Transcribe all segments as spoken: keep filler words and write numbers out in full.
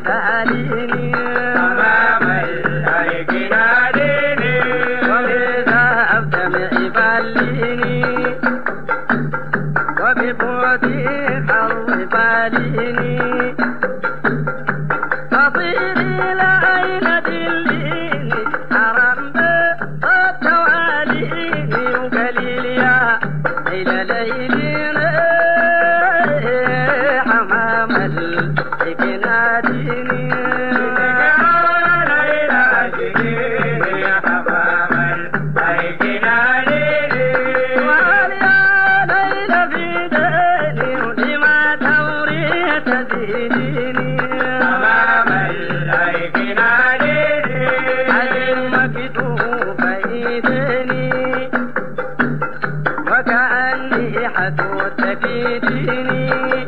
تاليني أمام الأيك ناديني وبذا أبدمع باليني وبقوتي حظ باليني فطيري لأين دليني حرام بالتواليني وقليل يا ليلة ليلين حمام الحيك ناديني ليلة جديني حمام الحيك ناديني وعليا ليلة في ديني ولما توريت تزيديني حمام الحيك ناديني علم مكتوب ايديني وكأني حتوت تكيديني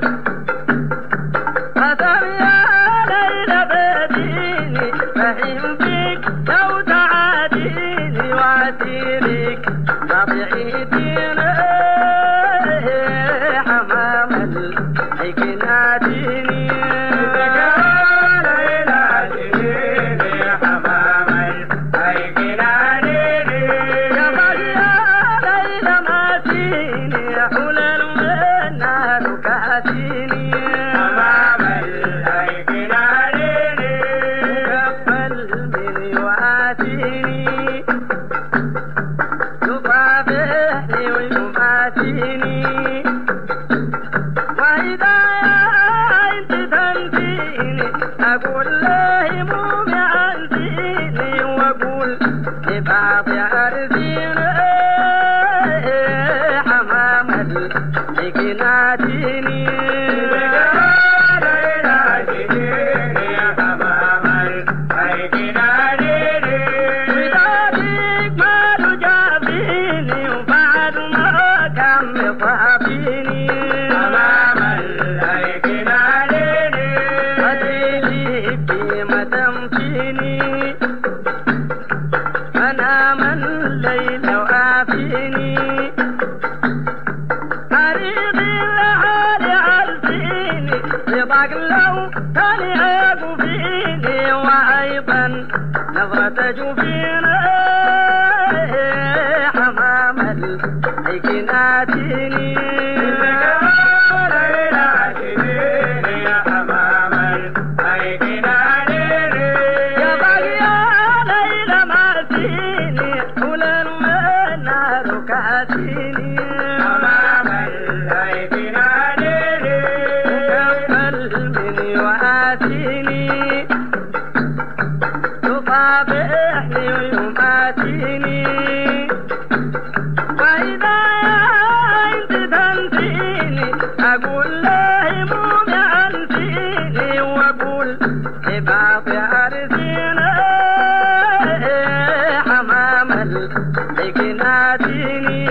قسم يا ليلى بديني فهم بك لو تعاديني وعسيرك طبيعيتيني حمام الحيك ناديني ليلى جديني حمام الحيك ناديني يا مريا ليلى ماتيني حول النار كاتيني حمام الحيك ناديني مكفل من يواتيني يصافحني ويماتيني وإذا أنت تنسيني أقول له مومي عنسيني وأقول لبعض أرزيني حمام الحيك ناديني ليلى جديني حمام الحيك ناديني وداديك ماله جابيني وبعد ما كان مصابيني حمام الحيك ناديني قتيلي بما تمشيني أنام الليل وآفيني أريد العالي عالفيني يضاق لو تاني عيب فيني وأيضا نظرة جفيني حمام الحيك ناديني ليلى جديني حمام الحيك ناديني يا باقي ليلى ماتيني حول النار كاتيني حمام الحيك ناديني مكفل من يواتيني يصافحني ويماتيني وإذا أنت تنسيني أقول له مومي عنسيني وأقول لبعض أرزيني حمام الحيك ناديني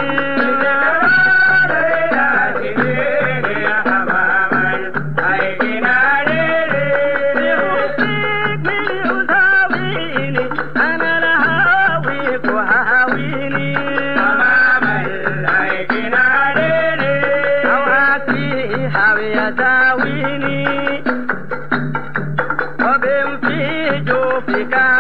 ليلى جديني حمام الحيك ناديني بحبك من يساويني أنا لهاويك وهاويني حمام الحيك ناديني هواك في هاوي يساويني وبين في جوفك